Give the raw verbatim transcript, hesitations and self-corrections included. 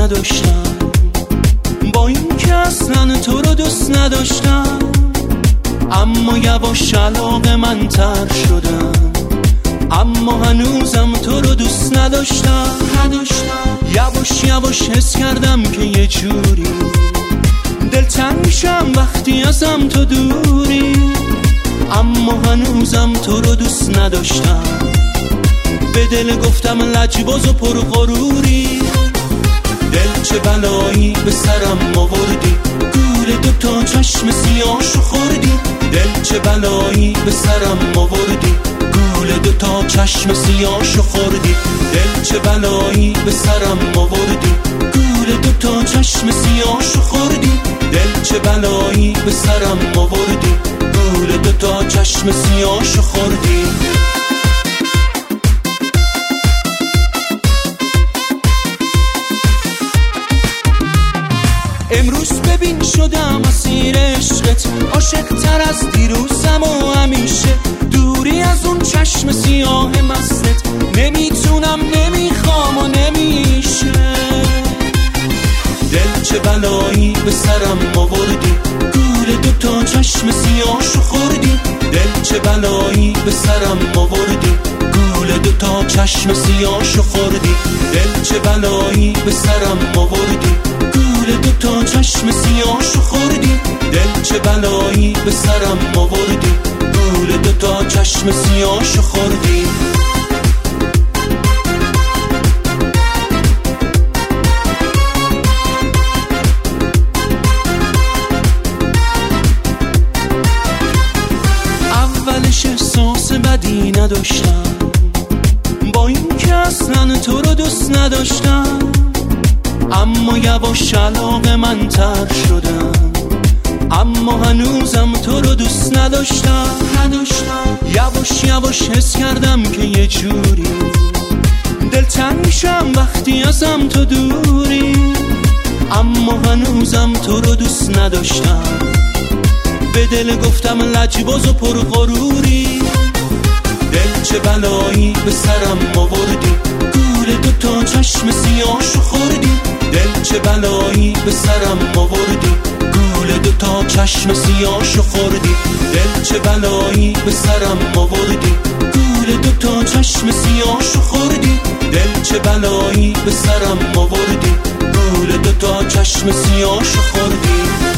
نداشتم، با این که اصلا تو رو دوست نداشتم، اما یواش علاقه من تر شدم، اما هنوزم تو رو دوست نداشتم. یواش یواش حس کردم که یه جوری دلتنگ میشم وقتی ازم تو دوری، اما هنوزم تو رو دوست نداشتم. به دل گفتم لجباز و پر غروری، دل چه بلایی به سرم آوردی، گول دوتا چشم سیاهشو خوردی. دل چه بلایی به سرم آوردی، گول دوتا چشم سیاهشو خوردی. دل چه بلایی به سرم آوردی، گول دوتا چشم سیاهشو خوردی. دل چه بلایی به سرم آوردی، گول دوتا چشم سیاهشو خوردی. امروز ببین شدم اسیر عشقت، عاشق تر از دیروزم و همیشه دوری از اون چشم سیاه مستت. نمیتونم نمیخوام و نمیشه. دل چه بلایی به سرم آوردی، گول دوتا چشم سیاهشو خوردی. دل چه بلایی به سرم آوردی، گول دوتا چشم سیاهشو خوردی. دل چه بلایی به سرم آوردی، گول دوتا چشم سیاهشو خوردی. دل چه بلایی به سرم آوردی، گول دوتا چشم سیاهشو خوردی. اولش احساس بدی نداشتم، با این که اصلا تو رو دوست نداشتم، اما یواش علاقه من تر شدم، اما هنوزم تو رو دوست نداشتم. یواش یواش حس کردم که یه جوری دلتنگ میشم وقتی ازم تو دوری، اما هنوزم تو رو دوست نداشتم. به دل گفتم لجباز و پر غروری، دل چه بلایی به سرم آوردی، گول دوتا چشم سیاهشو خوردی. دل چه بلایی به سرم آوردی، گول دوتا چشم سیاهشو خوردی. دل چه بلایی به سرم آوردی، گول دوتا چشم سیاهشو خوردی. دل چه بلایی به سرم آوردی، گول دوتا چشم سیاهشو خوردی.